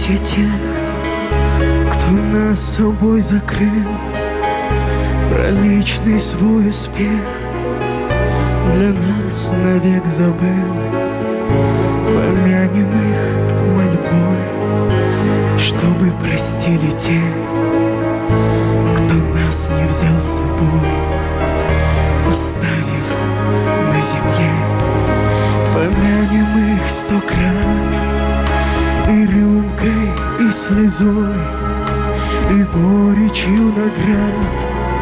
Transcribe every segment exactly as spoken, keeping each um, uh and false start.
памяти тех, кто нас собой закрыл, про личный свой успех для нас навек забыл. Помянем их мольбой, чтобы простили те, кто нас не взял с собой, оставив на земле. Помянем их сто крат и рюмкой, и слезой, и горечью наград.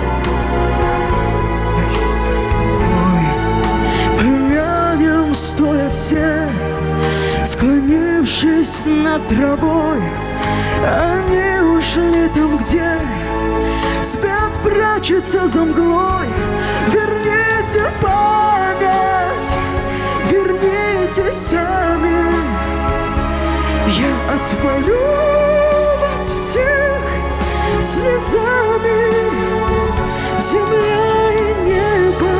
Ой, помянем стоя все, склонившись над травой. Они ушли там, где свет прячется за мглой. Верните память, верните сами. Я отмолю вас всех слезами. Земля и небо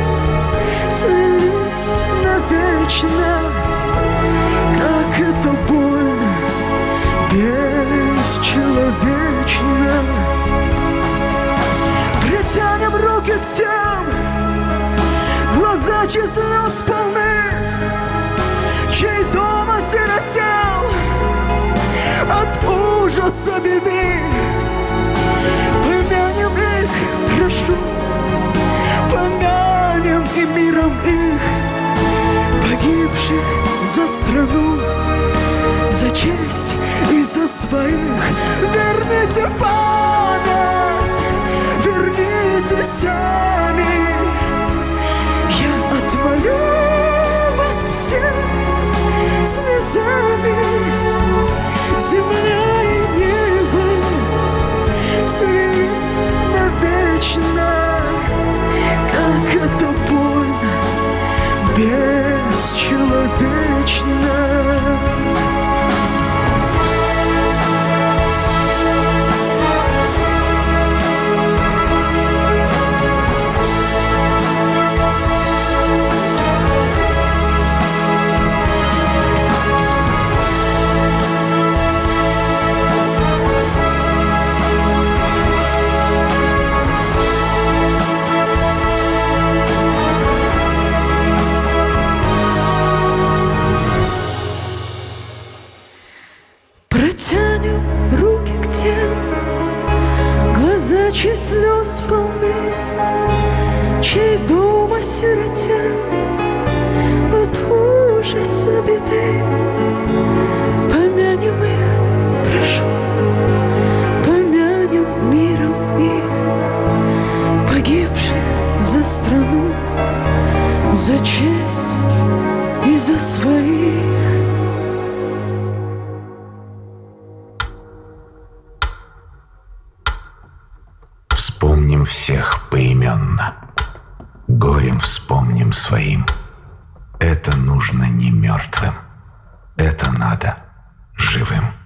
слились навечно. Как это больно, бесчеловечно. Протянем руки к тем, глаза чьих слез полны, чей дом осиротел от ужаса беды. Помянем их, прошу, помянем и миром их, погибших за страну, за честь и за своих. Верните память, верните сами. Я отмолю вас всех слезами. Земля и небо слились навечно. Как это больно, бесчеловечно. Протянем руки к тем, глаза чьих слез полны, чей дом осиротел от ужаса беды. Помянем их, прошу, помянем миром их, погибших за страну, за честь и за своих. Вспомним всех поименно, горем вспомним своим. Это нужно не мертвым, это надо живым.